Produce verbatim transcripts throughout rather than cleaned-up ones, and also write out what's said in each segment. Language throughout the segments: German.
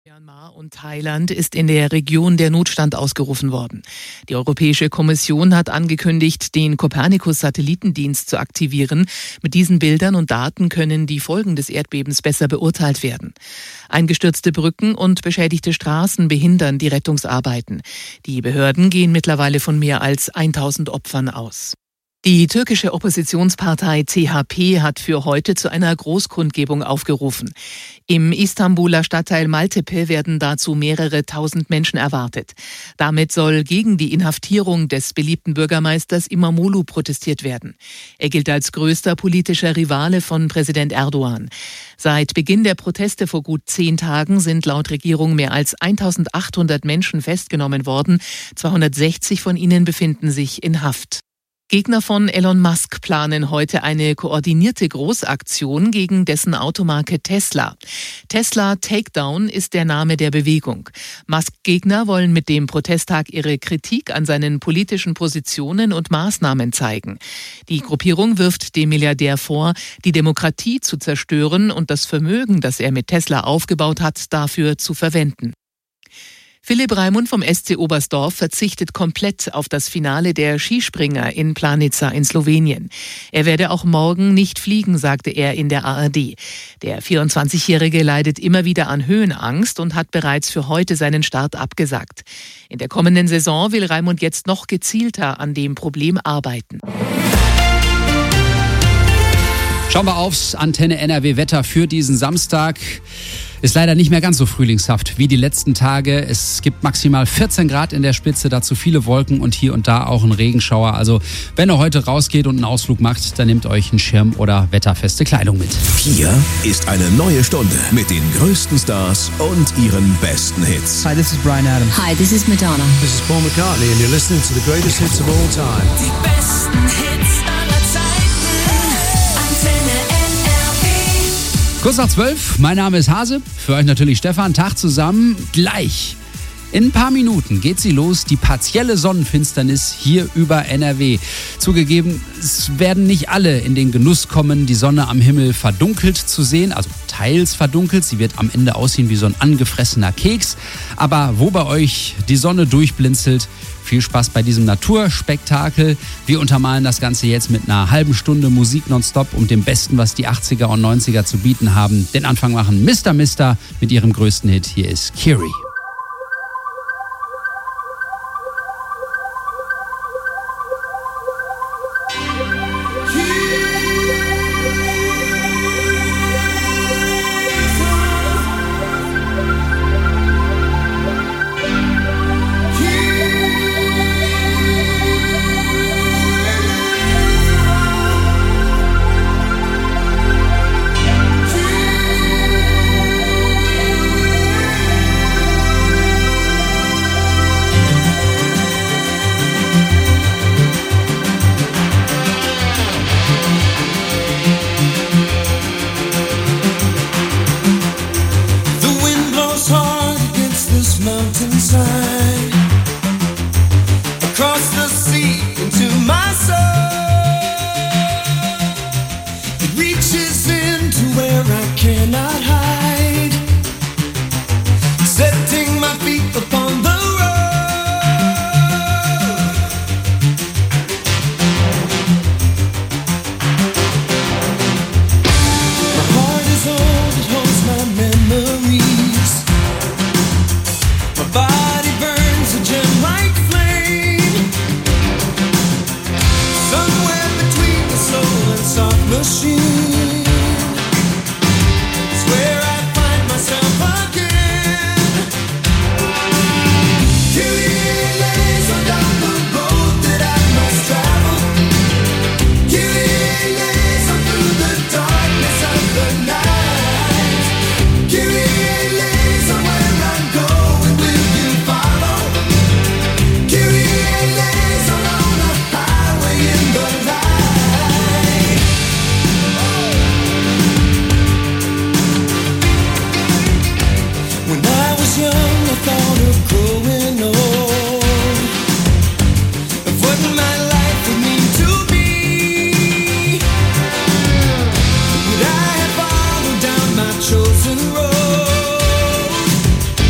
Myanmar und Thailand ist in der Region der Notstand ausgerufen worden. Die Europäische Kommission hat angekündigt, den Copernicus-Satellitendienst zu aktivieren. Mit diesen Bildern und Daten können die Folgen des Erdbebens besser beurteilt werden. Eingestürzte Brücken und beschädigte Straßen behindern die Rettungsarbeiten. Die Behörden gehen mittlerweile von mehr als tausend Opfern aus. Die türkische Oppositionspartei C H P hat für heute zu einer Großkundgebung aufgerufen. Im Istanbuler Stadtteil Maltepe werden dazu mehrere tausend Menschen erwartet. Damit soll gegen die Inhaftierung des beliebten Bürgermeisters İmamoğlu protestiert werden. Er gilt als größter politischer Rivale von Präsident Erdogan. Seit Beginn der Proteste vor gut zehn Tagen sind laut Regierung mehr als eintausendachthundert Menschen festgenommen worden. zweihundertsechzig von ihnen befinden sich in Haft. Gegner von Elon Musk planen heute eine koordinierte Großaktion gegen dessen Automarke Tesla. Tesla Takedown ist der Name der Bewegung. Musk-Gegner wollen mit dem Protesttag ihre Kritik an seinen politischen Positionen und Maßnahmen zeigen. Die Gruppierung wirft dem Milliardär vor, die Demokratie zu zerstören und das Vermögen, das er mit Tesla aufgebaut hat, dafür zu verwenden. Philipp Raimund vom S C Oberstdorf verzichtet komplett auf das Finale der Skispringer in Planica in Slowenien. Er werde auch morgen nicht fliegen, sagte er in der A R D. Der vierundzwanzigjährige leidet immer wieder an Höhenangst und hat bereits für heute seinen Start abgesagt. In der kommenden Saison will Raimund jetzt noch gezielter an dem Problem arbeiten. Schauen wir aufs Antenne N R W Wetter für diesen Samstag. Ist leider nicht mehr ganz so frühlingshaft wie die letzten Tage. Es gibt maximal vierzehn Grad in der Spitze, dazu viele Wolken und hier und da auch ein Regenschauer. Also wenn ihr heute rausgeht und einen Ausflug macht, dann nehmt euch einen Schirm oder wetterfeste Kleidung mit. Hier ist eine neue Stunde mit den größten Stars und ihren besten Hits. Hi, this is Bryan Adams. Hi, this is Madonna. This is Paul McCartney and you're listening to the greatest hits of all time. Die besten Hits aller Zeiten. Antenne N R W. Kurz nach zwölf, mein Name ist Hase, für euch natürlich Stefan, Tag zusammen, gleich. In ein paar Minuten geht sie los, die partielle Sonnenfinsternis hier über N R W. Zugegeben, es werden nicht alle in den Genuss kommen, die Sonne am Himmel verdunkelt zu sehen, also teils verdunkelt. Sie wird am Ende aussehen wie so ein angefressener Keks. Aber wo bei euch die Sonne durchblinzelt, viel Spaß bei diesem Naturspektakel. Wir untermalen das Ganze jetzt mit einer halben Stunde Musik nonstop und dem Besten, was die achtziger und neunziger zu bieten haben. Den Anfang machen Mister Mister mit ihrem größten Hit. Hier ist Kiri. Chosen road.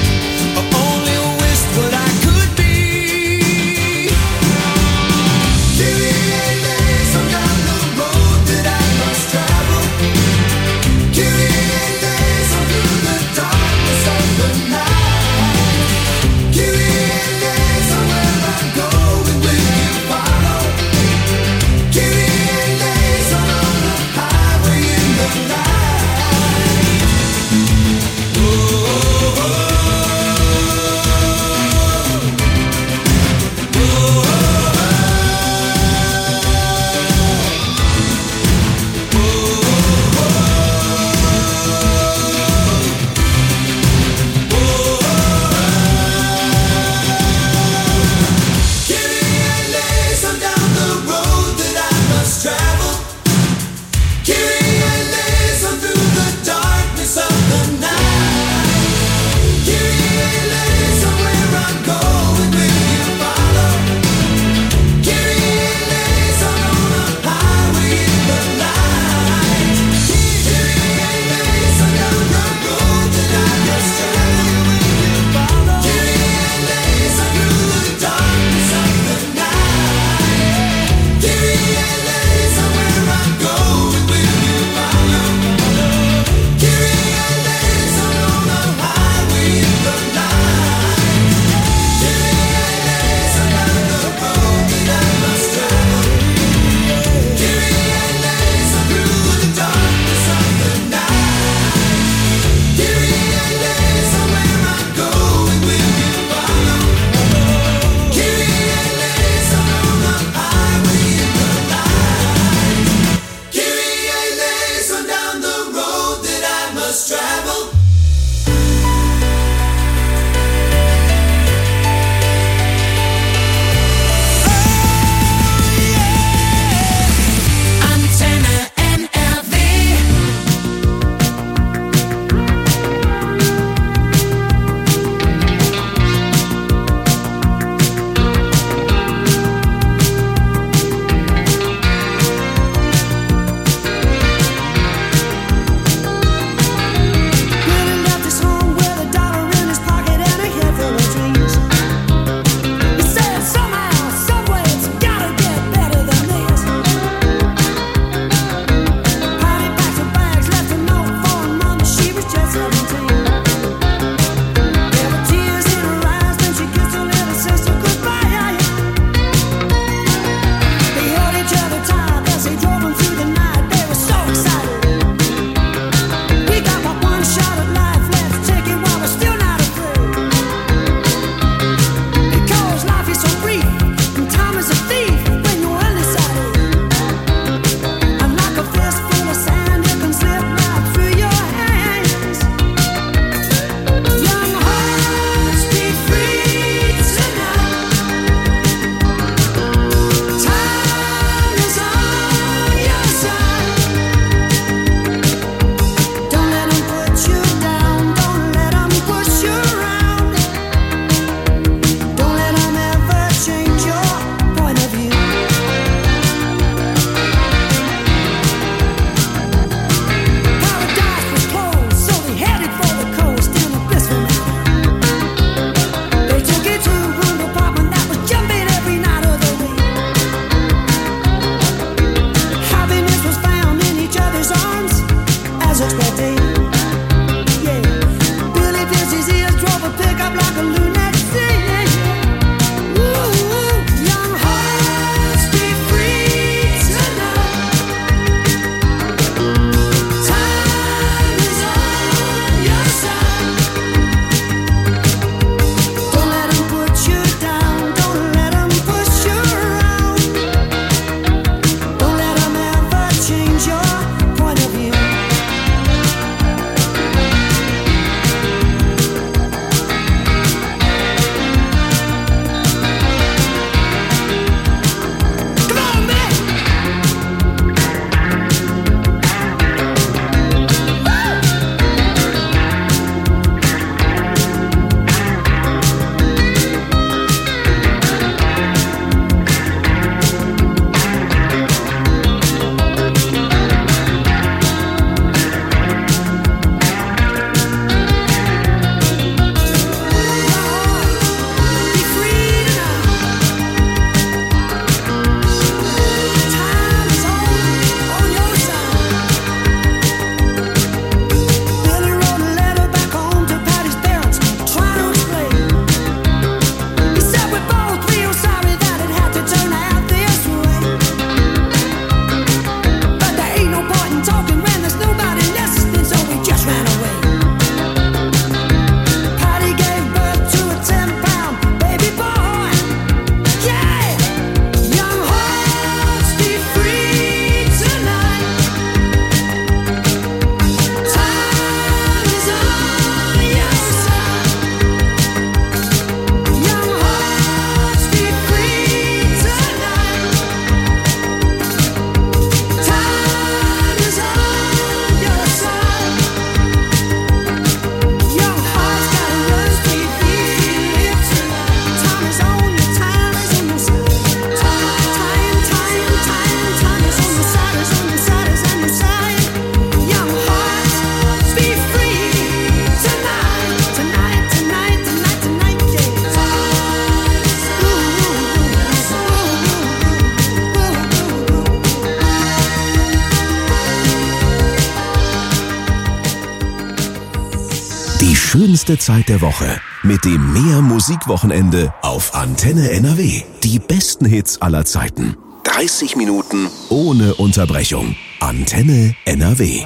schönste Zeit der Woche mit dem Mehr Musikwochenende auf Antenne N R W. Die besten Hits aller Zeiten. dreißig Minuten ohne Unterbrechung. Antenne N R W.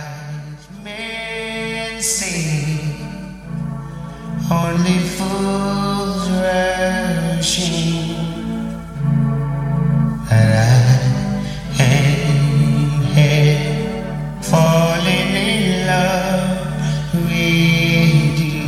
Only fools rushing, and I ain't here falling in love with you.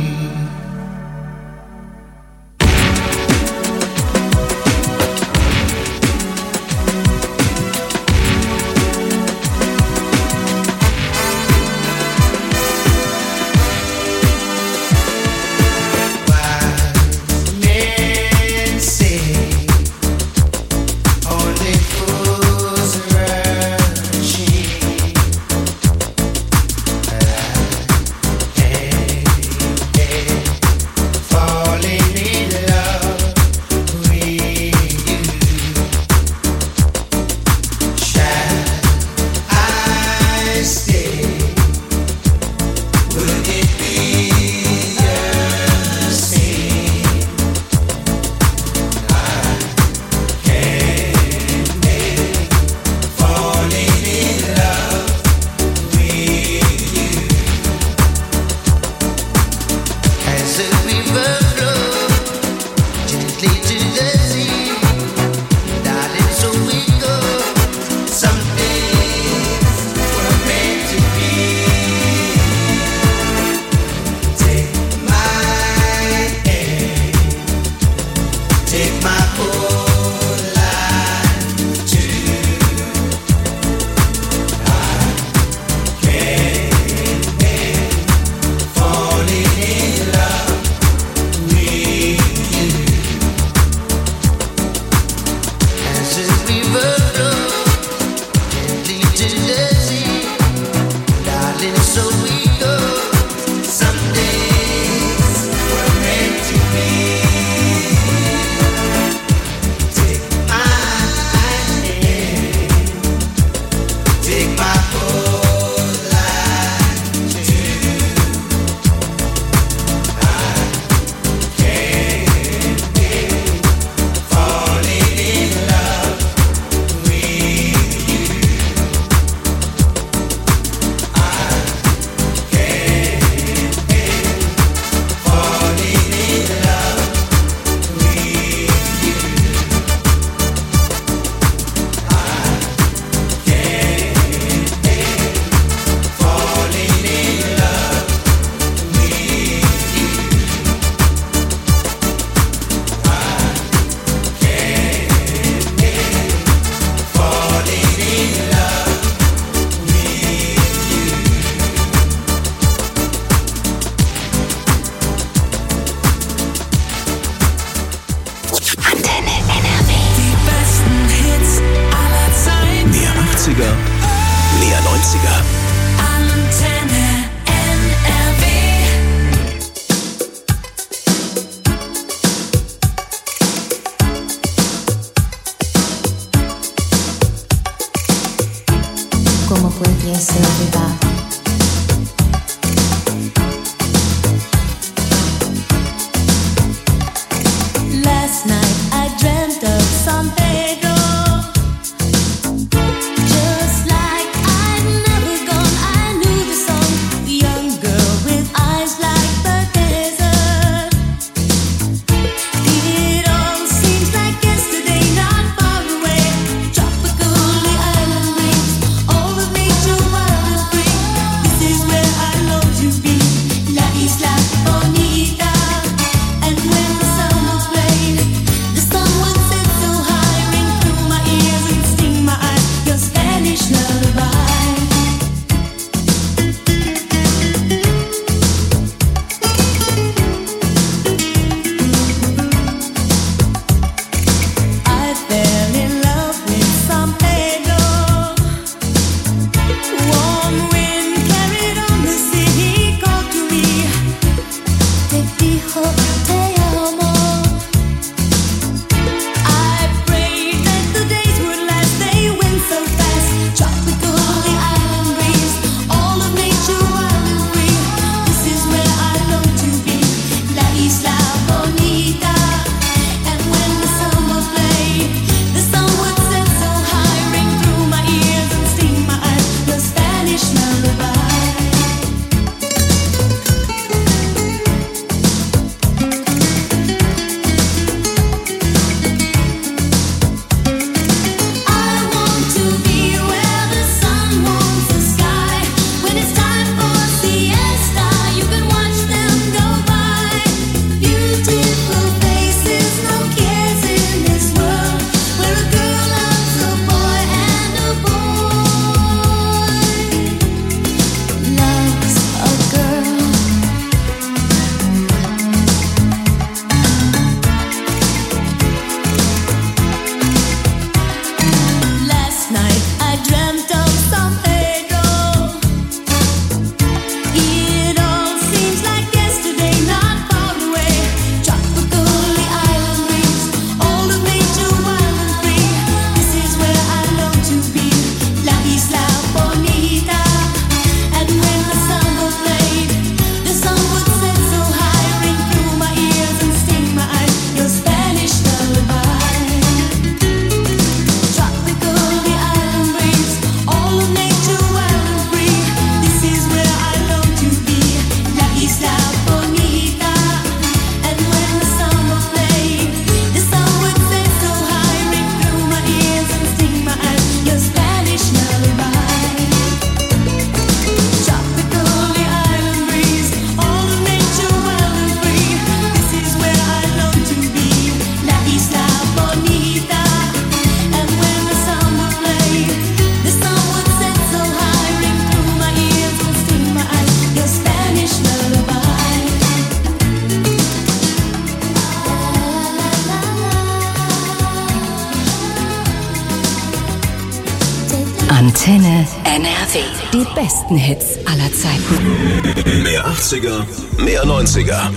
All of nature wild and free. This is where I long to Antenne N R W. Die besten Hits aller Zeiten. Mehr achtziger, mehr neunziger.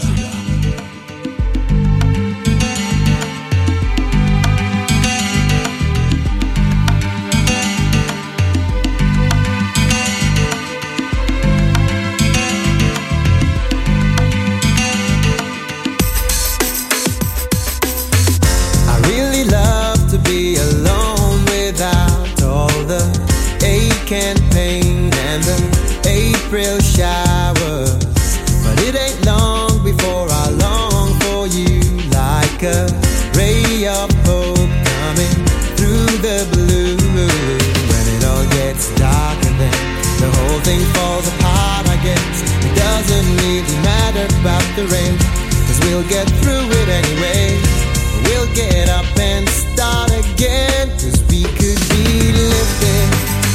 And pain and the April showers, but it ain't long before I long for you, like a ray of hope coming through the blue. When it all gets dark and then the whole thing falls apart, I guess it doesn't really matter about the rain, 'cause we'll get through it anyway. We'll get up and start again, 'cause we could be lifted,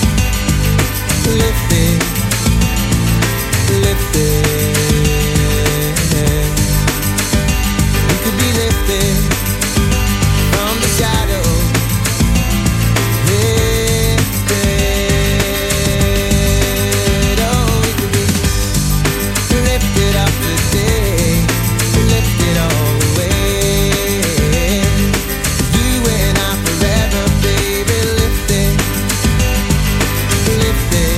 lifted, lifted. We could be lifted from the shadow, lifted. Oh, we could be lifted up today, lifted all the way. You and I forever, baby, lifted, lifted.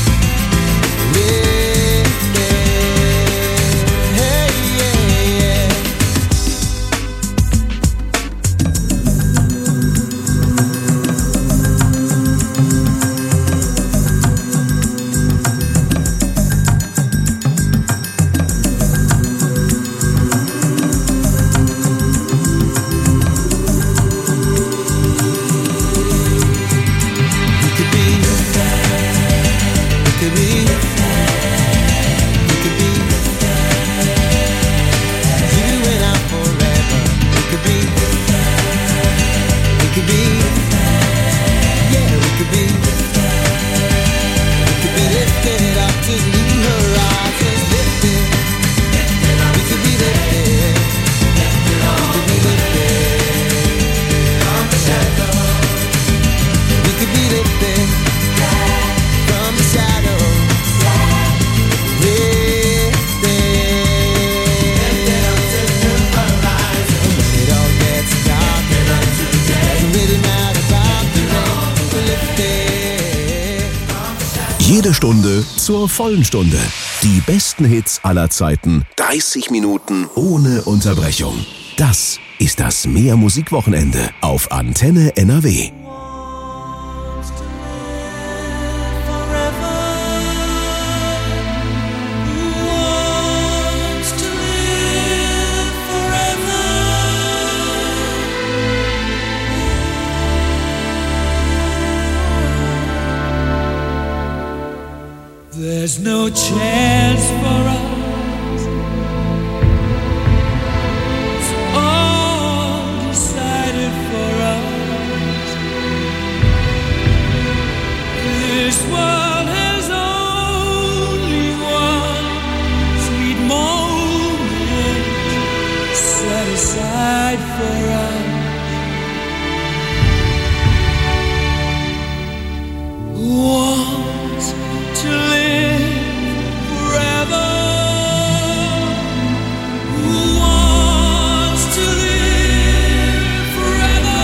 Jede Stunde zur vollen Stunde. Die besten Hits aller Zeiten. dreißig Minuten ohne Unterbrechung. Das ist das Mehr Musikwochenende auf Antenne N R W. There's no chance for us. It's all decided for us. This world has only one sweet moment set aside for us. Want to live forever. Who wants to live forever?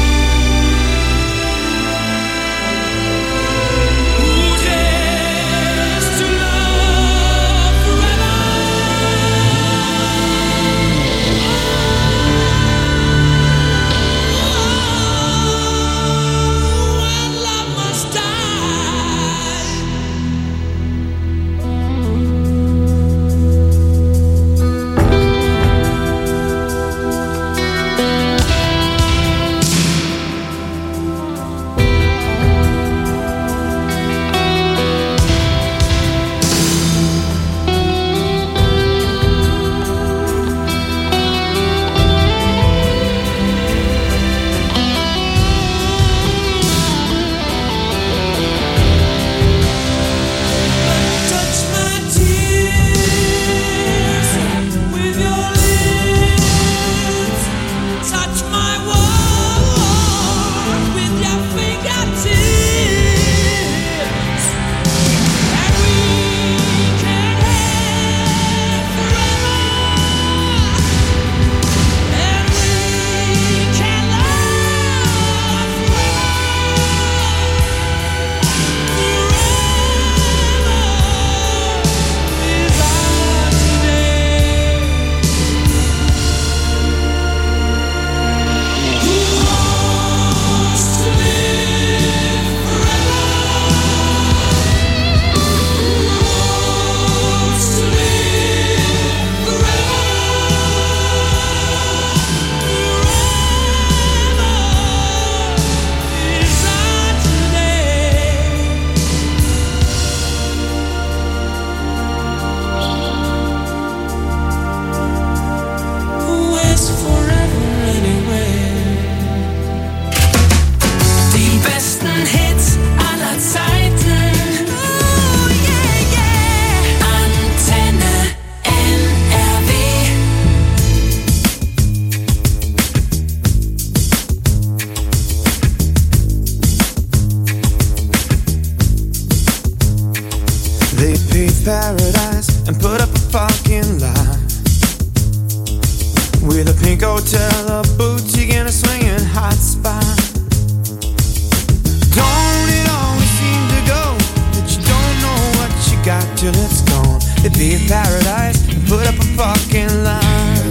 Who dares paradise and put up a parking lot with a pink hotel, a boutique, and a swinging hot spot. Don't it always seem to go that you don't know what you got till it's gone? It'd be a paradise and put up a parking lot.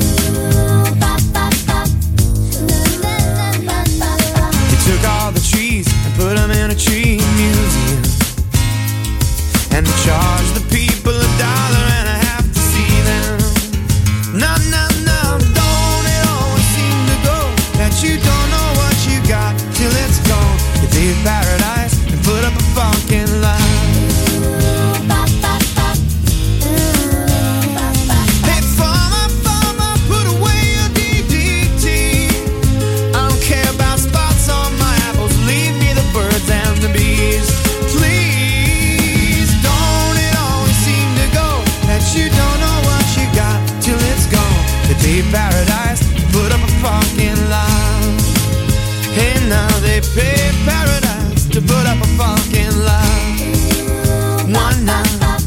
He took all the trees and put them in a tree museum, and they charged the people a dollar and a half to see them. No, no, no, don't it always seem to go that you don't know what you got till it's gone? It'd be a paradise and put up a parking lot. Hey, farmer, farmer, put away your D D T. I don't care about spots on my apples, leave me the birds and the bees. Please, don't it always seem to go that you don't know what you got till it's gone? It'd be paradise, put up a parking lot. Hey, now they pay paradise to put up a parking lot. One night.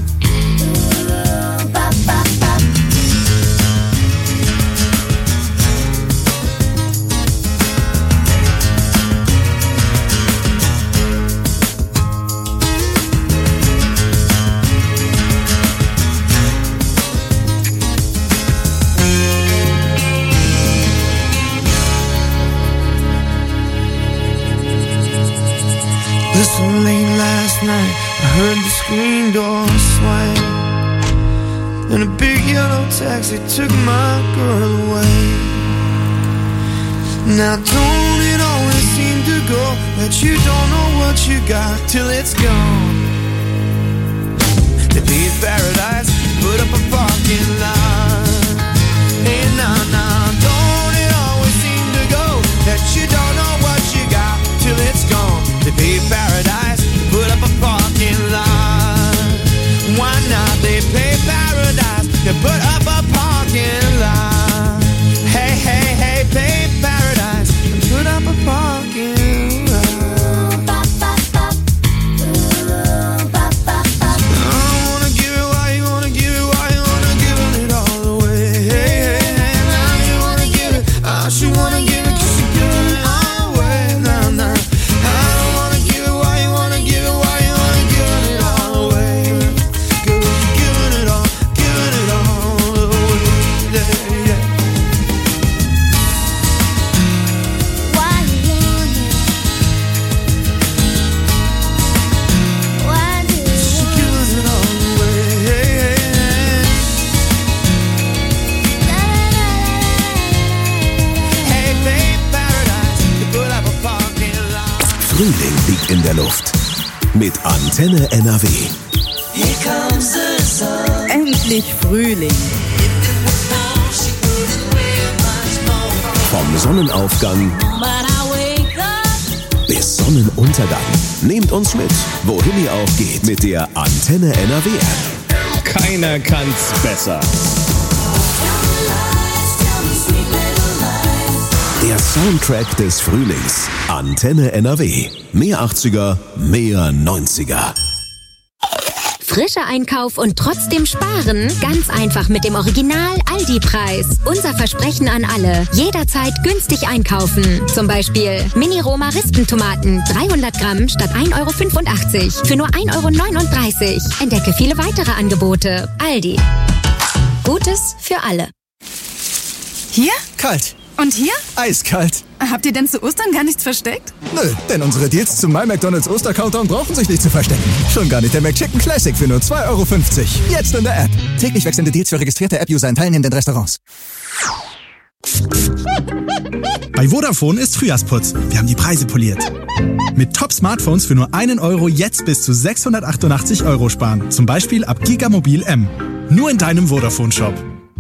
Listen, late last night I heard the screen door swing, and a big yellow taxi took my girl away. Now don't it always seem to go that you don't know what you got till it's gone? To be paradise, put up a parking lot. Hey, nah, nah, don't it always seem to go that you don't know what you got till it's gone? To be paradise, put up a parking lot. Why not? They pay paradise to put up a parking lot. Hey, hey, hey, pay paradise and put up a parking lot. I wanna give it, why you wanna give it, why you wanna give it all away? Hey, hey, hey, now you wanna give it, I should wanna give it, 'cause you're giving it all away. Nah, nah. Frühling liegt in der Luft. Mit Antenne N R W. Endlich Frühling. Vom Sonnenaufgang bis Sonnenuntergang. Nehmt uns mit, wohin ihr auch geht, mit der Antenne N R W-App. Keiner kann's besser. Der Soundtrack des Frühlings. Antenne N R W. Mehr achtziger, mehr neunziger. Frischer Einkauf und trotzdem sparen? Ganz einfach mit dem Original Aldi-Preis. Unser Versprechen an alle. Jederzeit günstig einkaufen. Zum Beispiel Mini-Roma-Rispentomaten. dreihundert Gramm statt ein Euro fünfundachtzig. Für nur ein Euro neununddreißig. Entdecke viele weitere Angebote. Aldi. Gutes für alle. Hier? Kalt. Und hier? Eiskalt. Habt ihr denn zu Ostern gar nichts versteckt? Nö, denn unsere Deals zum My McDonald's Oster-Countdown brauchen sich nicht zu verstecken. Schon gar nicht der McChicken Classic für nur zwei Euro fünfzig. Jetzt in der App. Täglich wechselnde Deals für registrierte App-User in teilnehmenden Restaurants. Bei Vodafone ist Frühjahrsputz. Wir haben die Preise poliert. Mit Top-Smartphones für nur einen Euro jetzt bis zu sechshundertachtundachtzig Euro sparen. Zum Beispiel ab Gigamobil M. Nur in deinem Vodafone-Shop.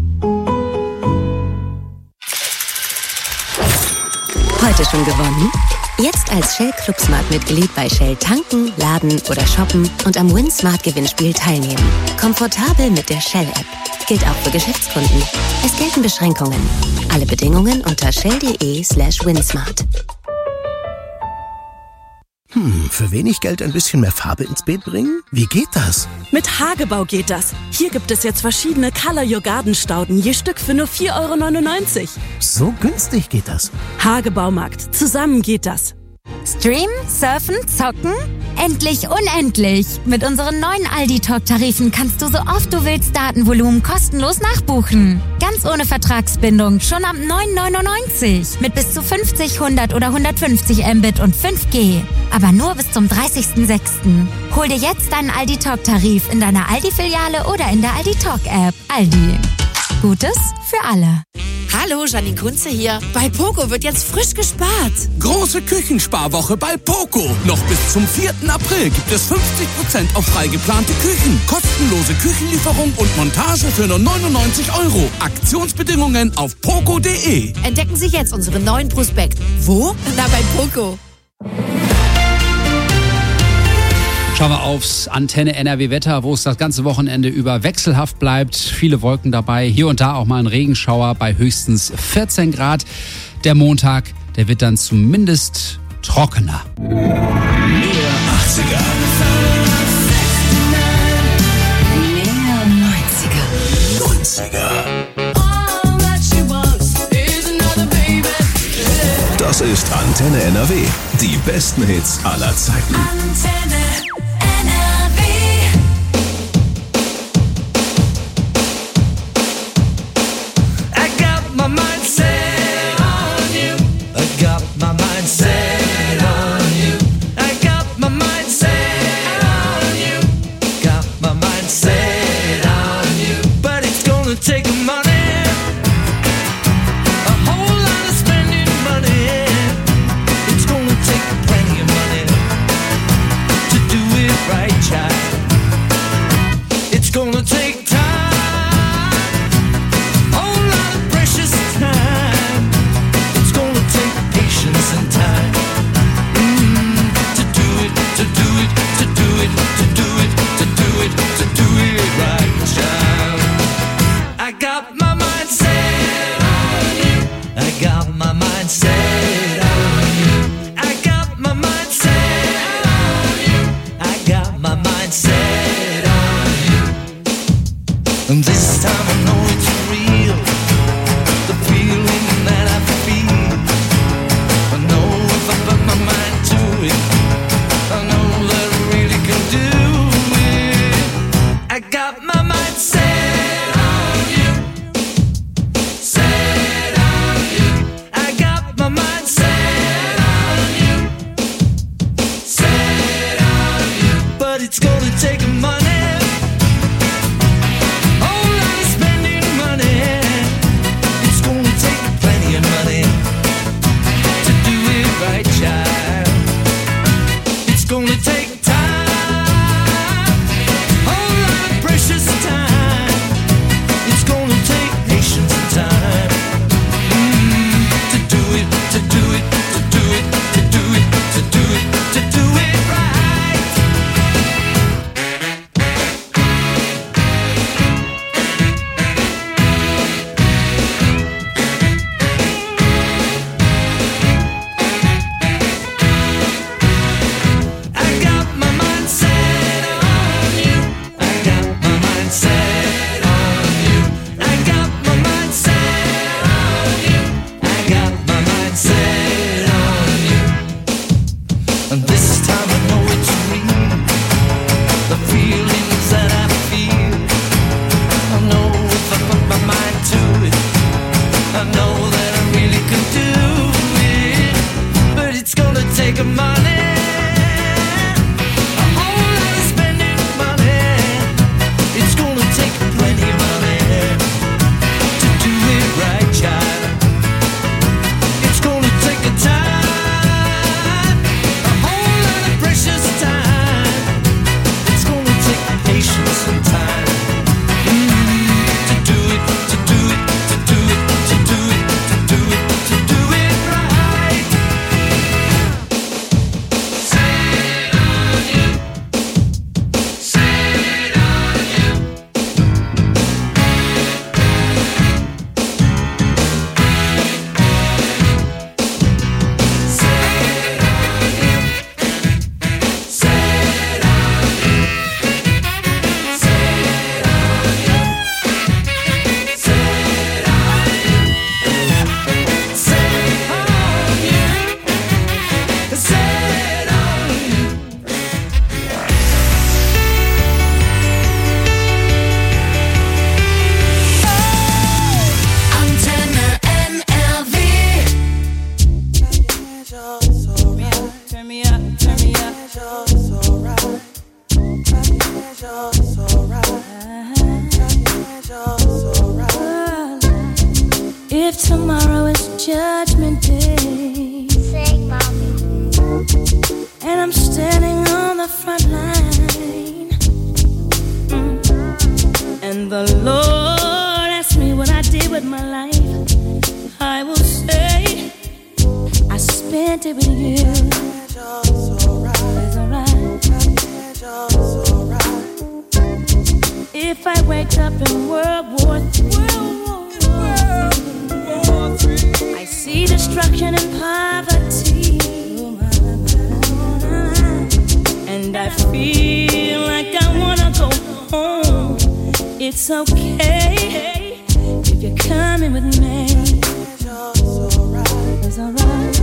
Heute schon gewonnen? Jetzt als Shell Club Smart Mitglied bei Shell tanken, laden oder shoppen und am Win Smart Gewinnspiel teilnehmen. Komfortabel mit der Shell App. Gilt auch für Geschäftskunden. Es gelten Beschränkungen. Alle Bedingungen unter shell.de slash winsmart. Hm, für wenig Geld ein bisschen mehr Farbe ins Beet bringen? Wie geht das? Mit Hagebau geht das. Hier gibt es jetzt verschiedene Color Your Garden Stauden, je Stück für nur vier Euro neunundneunzig. So günstig geht das. Hagebaumarkt. Zusammen geht das. Streamen, surfen, zocken? Endlich unendlich! Mit unseren neuen Aldi-Talk-Tarifen kannst du so oft du willst Datenvolumen kostenlos nachbuchen. Ganz ohne Vertragsbindung, schon ab neun neunundneunzig. Mit bis zu fünfzig, hundert oder hundertfünfzig Mbit und fünf G. Aber nur bis zum dreißigsten sechsten Hol dir jetzt deinen Aldi-Talk-Tarif in deiner Aldi-Filiale oder in der Aldi-Talk-App. Aldi. Gutes für alle. Hallo, Janine Kunze hier. Bei Poco wird jetzt frisch gespart. Große Küchensparwoche bei Poco. Noch bis zum vierten April gibt es fünfzig Prozent auf frei geplante Küchen. Kostenlose Küchenlieferung und Montage für nur neunundneunzig Euro. Aktionsbedingungen auf poco punkt de. Entdecken Sie jetzt unseren neuen Prospekt. Wo? Na, bei Poco. Schauen wir aufs Antenne N R W-Wetter, wo es das ganze Wochenende über wechselhaft bleibt. Viele Wolken dabei, hier und da auch mal ein Regenschauer bei höchstens vierzehn Grad. Der Montag, der wird dann zumindest trockener. Mehr achtziger. Mehr neunziger. neunziger. Das ist Antenne N R W. Die besten Hits aller Zeiten. Antenne. If tomorrow is Judgment Day, sing, mommy. And I'm standing on the front line, mm. and the Lord asks me what I did with my life, I will say I spent it with you. It's alright. If I wake up in World War Three, I see destruction and poverty, and I feel like I wanna go home. It's okay if you're coming with me. It's alright. It's alright.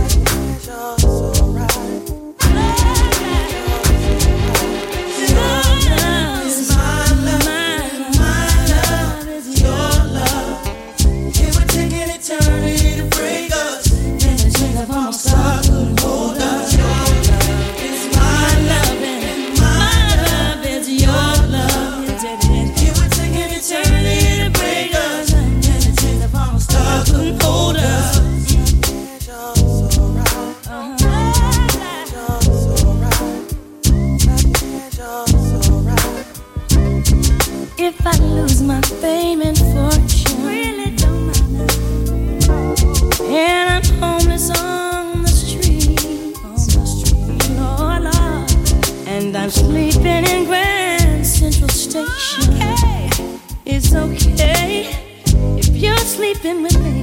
If I lose my fame and fortune, really don't matter, and I'm homeless on the street, on the street, Lord, Lord, and I'm sleeping in Grand Central Station, okay. It's okay if you're sleeping with me.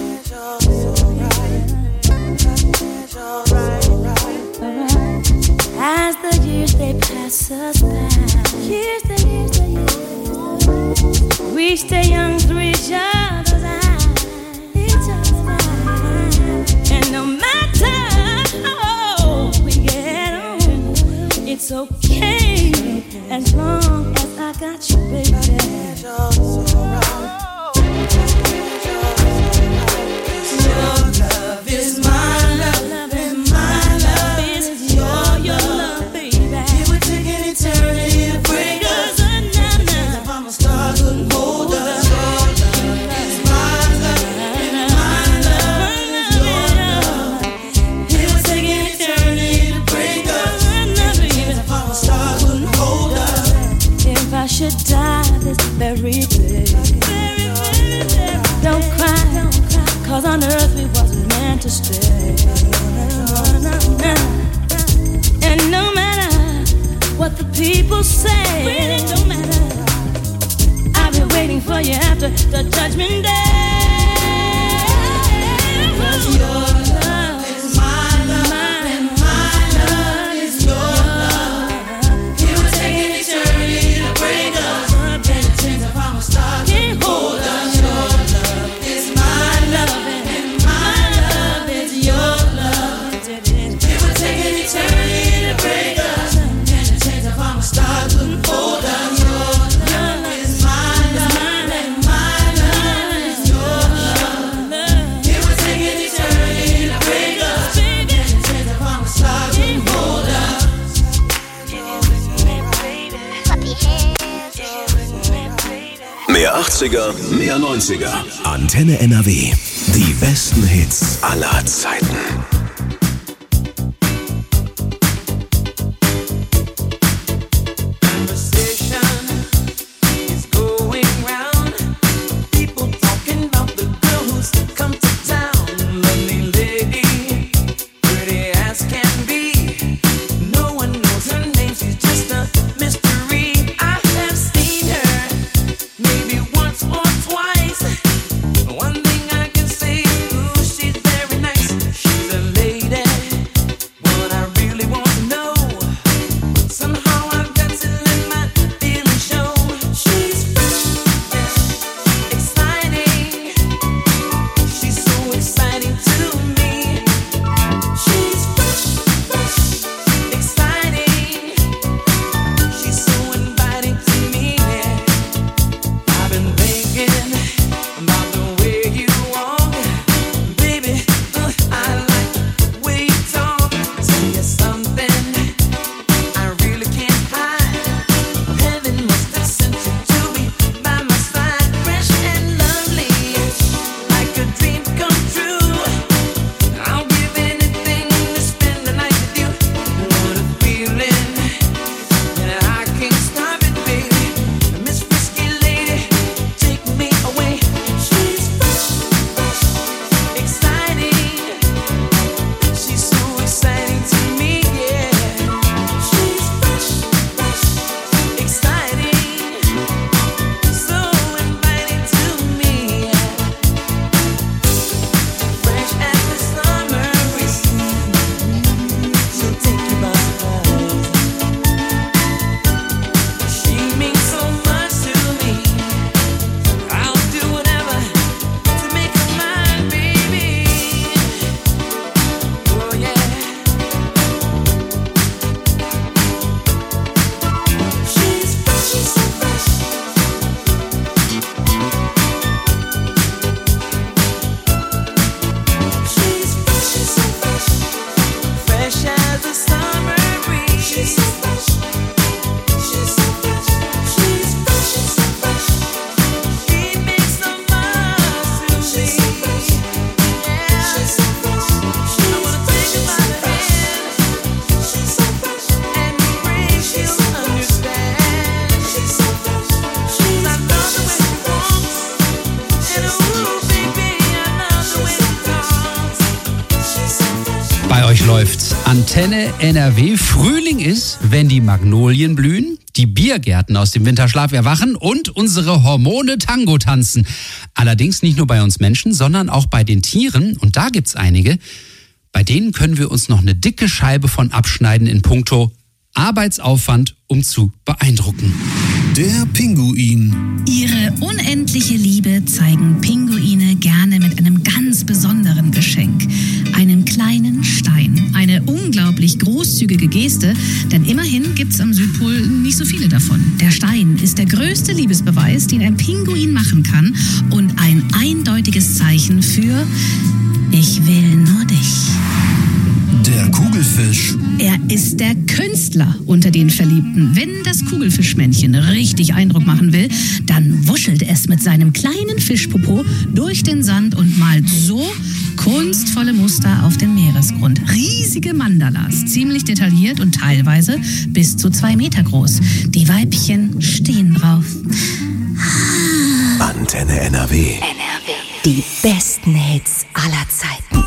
As the years they pass us by, years the years the years, we stay young through each other's eyes, each other's eyes. And no matter how we get on, it's okay as long as I got you, baby. Your love is my love, and my love is your, your love, baby. It would take an eternity to break us. Couldn't hold us. Your love is my love, and my love is your love. It would take an eternity to break us. If our star couldn't hold us. If I should die this very day, don't cry, cause on earth we wasn't meant to stay. And no matter what the people say, really don't matter, I've been waiting for you after the Judgment Day. Cause your love is my love, and my love is your love. It would take an eternity to break us, and a chance of our star can't hold us. Your love is my love, and my love is your love. It would take an eternity to break us, and a chance of our star couldn't hold us. Mehr achtziger, mehr neunziger. Antenne N R W. Die besten Hits aller Zeiten. One thing I can say, ooh, she's very nice. She's a Antenne N R W. Frühling ist, wenn die Magnolien blühen, die Biergärten aus dem Winterschlaf erwachen und unsere Hormone Tango tanzen. Allerdings nicht nur bei uns Menschen, sondern auch bei den Tieren. Und da gibt's einige, bei denen können wir uns noch eine dicke Scheibe von abschneiden in puncto Arbeitsaufwand, um zu beeindrucken. Der Pinguin. Ihre unendliche Liebe zeigen Pinguine gerne mit einem ganz besonderen Geschenk. Einem kleinen Stein. Eine unglaublich großzügige Geste, denn immerhin gibt's am Südpol nicht so viele davon. Der Stein ist der größte Liebesbeweis, den ein Pinguin machen kann und ein eindeutiges Zeichen für Ich will nur dich. Der Kugelfisch. Er ist der Künstler unter den Verliebten. Wenn das Kugelfischmännchen richtig Eindruck machen will, dann wuschelt es mit seinem kleinen Fischpopo durch den Sand und malt so kunstvolle Muster auf dem Meeresgrund. Riesige Mandalas, ziemlich detailliert und teilweise bis zu zwei Meter groß. Die Weibchen stehen drauf. Antenne N R W. N R W. Die besten Hits aller Zeiten.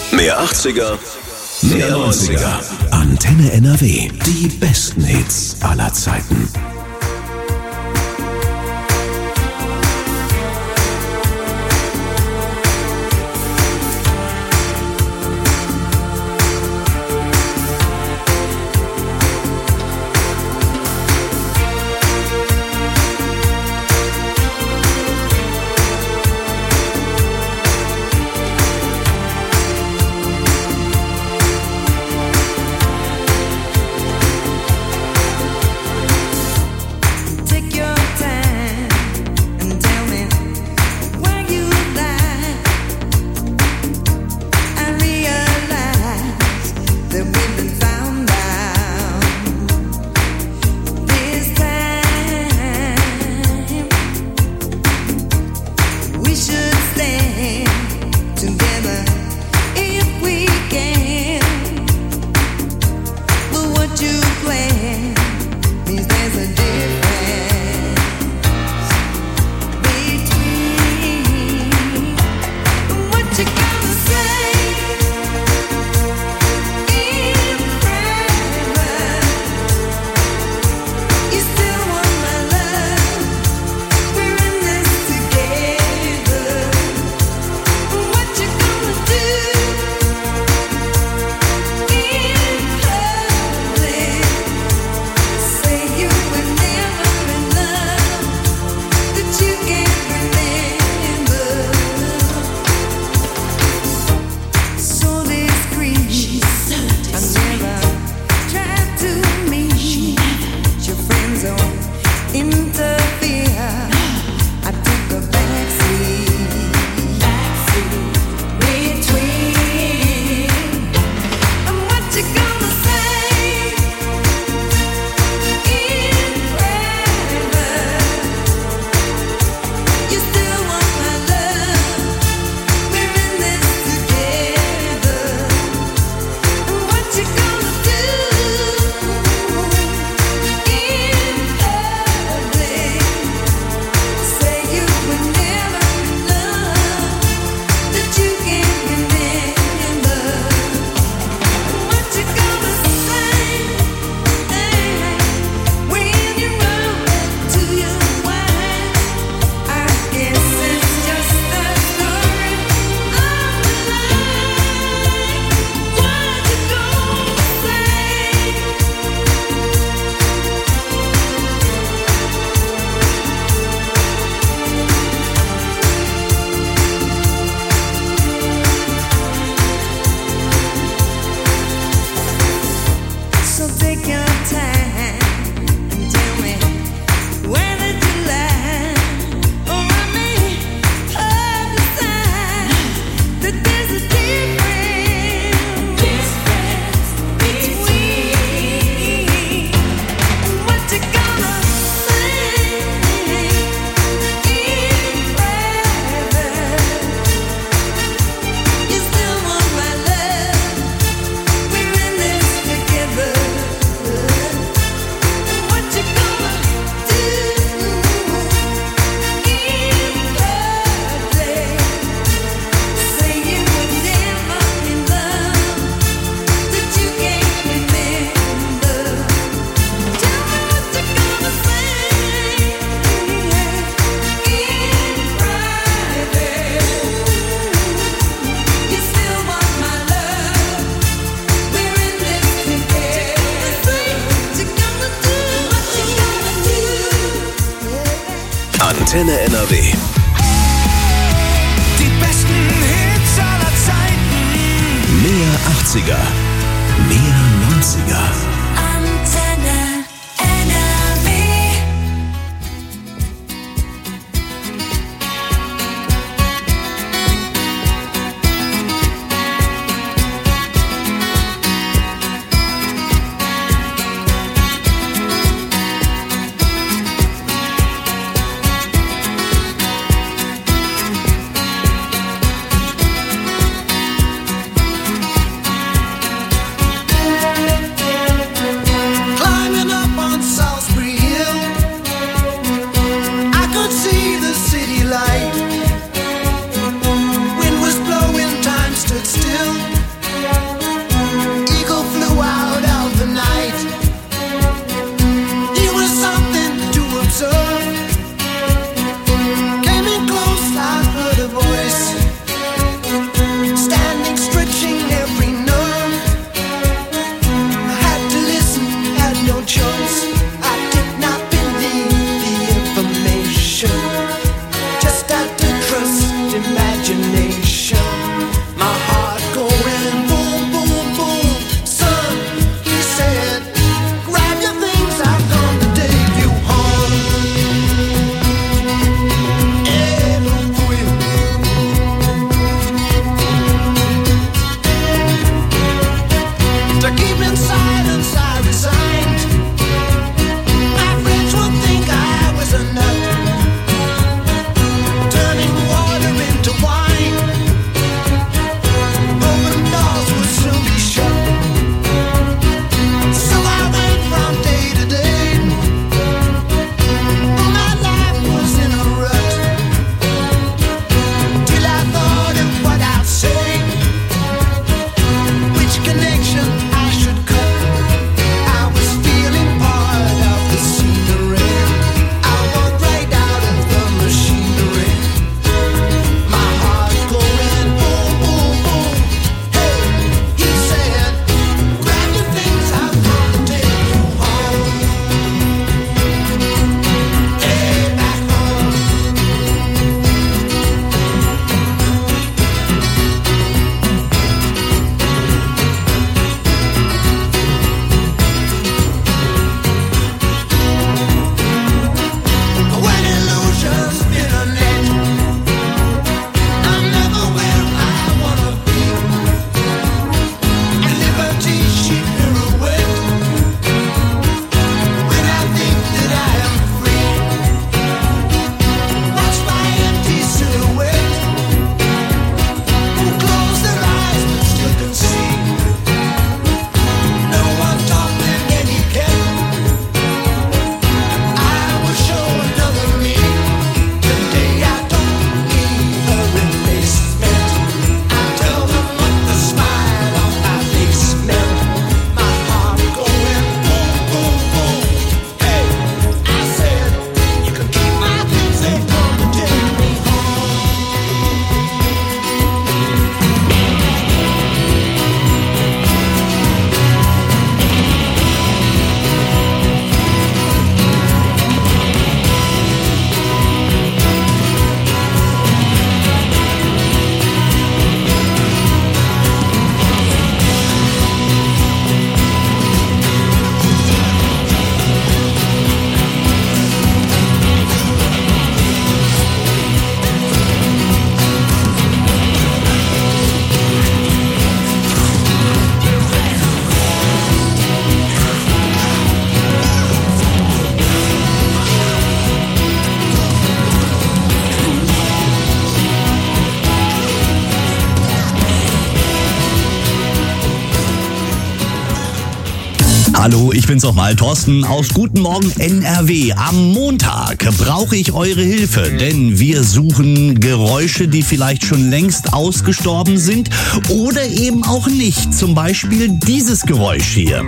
Mehr achtziger, mehr neunziger. Antenne N R W. Die besten Hits aller Zeiten. Antenne N R W. Die besten Hits aller Zeiten. Mehr achtziger, mehr neunziger. Antenne N R W. Hallo, ich bin's nochmal, Thorsten aus Guten Morgen N R W. Am Montag brauche ich eure Hilfe, denn wir suchen Geräusche, die vielleicht schon längst ausgestorben sind oder eben auch nicht. Zum Beispiel dieses Geräusch hier.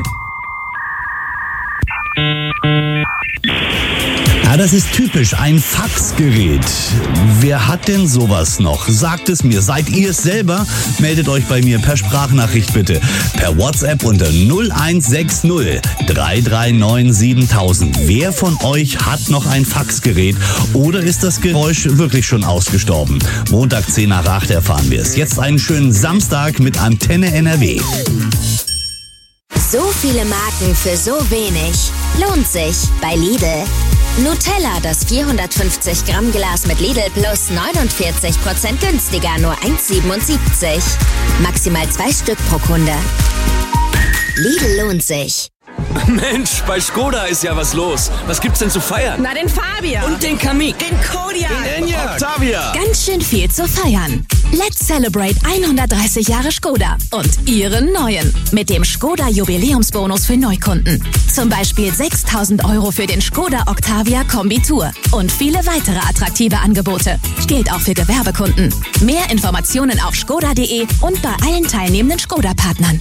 Ja, das ist typisch, ein Faxgerät. Wer hat denn sowas noch? Sagt es mir. Seid ihr es selber? Meldet euch bei mir per Sprachnachricht bitte. Per WhatsApp unter null eins sechs null drei drei neun siebentausend. Wer von euch hat noch ein Faxgerät? Oder ist das Geräusch wirklich schon ausgestorben? Montag zehn nach acht erfahren wir es. Jetzt einen schönen Samstag mit Antenne N R W. So viele Marken für so wenig. Lohnt sich bei Lidl. Nutella, das vierhundertfünfzig Gramm Glas mit Lidl Plus neunundvierzig Prozent günstiger, nur eins siebenundsiebzig. Maximal zwei Stück pro Kunde. Lidl lohnt sich. Mensch, bei Skoda ist ja was los. Was gibt's denn zu feiern? Na, den Fabian. Und den Kamiq. Den Kodiaq. Den Enyaq. Octavia. Ganz schön viel zu feiern. Let's celebrate hundertdreißig Jahre Skoda und ihren neuen. Mit dem Skoda Jubiläumsbonus für Neukunden. Zum Beispiel sechstausend Euro für den Skoda Octavia Kombi Tour. Und viele weitere attraktive Angebote. Gilt auch für Gewerbekunden. Mehr Informationen auf skoda punkt de und bei allen teilnehmenden Skoda-Partnern.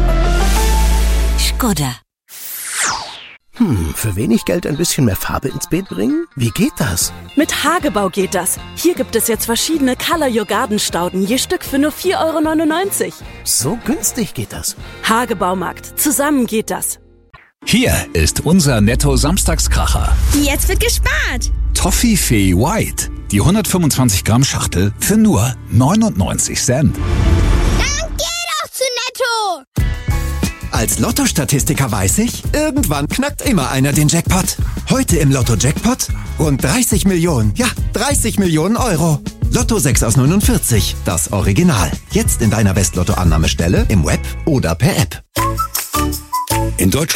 Skoda. Hm, für wenig Geld ein bisschen mehr Farbe ins Beet bringen? Wie geht das? Mit Hagebau geht das. Hier gibt es jetzt verschiedene Color Your Garden Stauden, je Stück für nur vier Euro neunundneunzig. So günstig geht das. Hagebaumarkt. Zusammen geht das. Hier ist unser Netto-Samstagskracher. Jetzt wird gespart. Toffifee White. Die hundertfünfundzwanzig Gramm Schachtel für nur neunundneunzig Cent. Dann geh doch zu Netto. Als Lotto-Statistiker weiß ich, irgendwann knackt immer einer den Jackpot. Heute im Lotto-Jackpot rund dreißig Millionen. Ja, dreißig Millionen Euro. Lotto sechs aus neunundvierzig, das Original. Jetzt in deiner Westlotto-Annahmestelle, im Web oder per App. In Deutschland